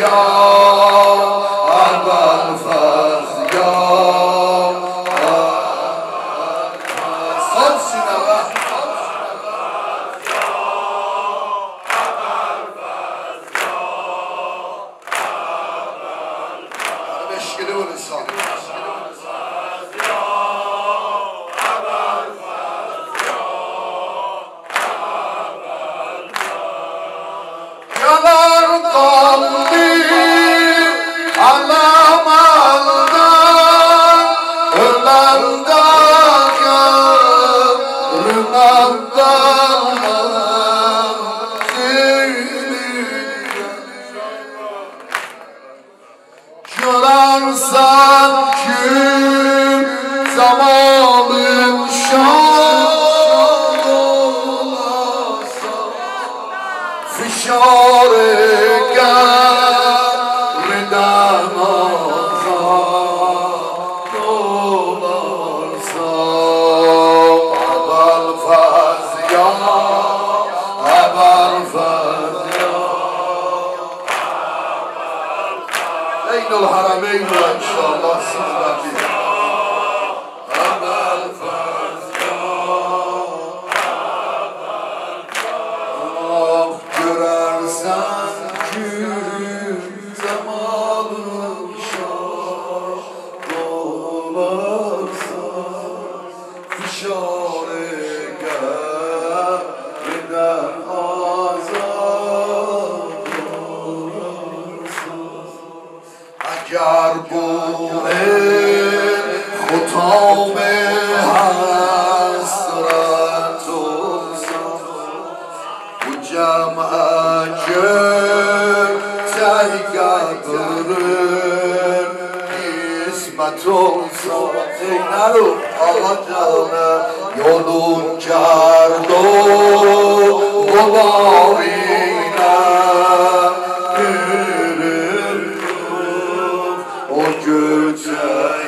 Görersen ki zamanın şad olasa fişare geriden azad olarsa haber faz ya haber faz ya Eynul Harameyn inşallah sizler bir haber faz ya görersen ki zamanın şad olarsa fişare geriden azad olarsa اگر بوه ختام حسرت و جمع تهیگدرن قسمت ای نرو آقا جانه یادون کرد و غبارینه o gece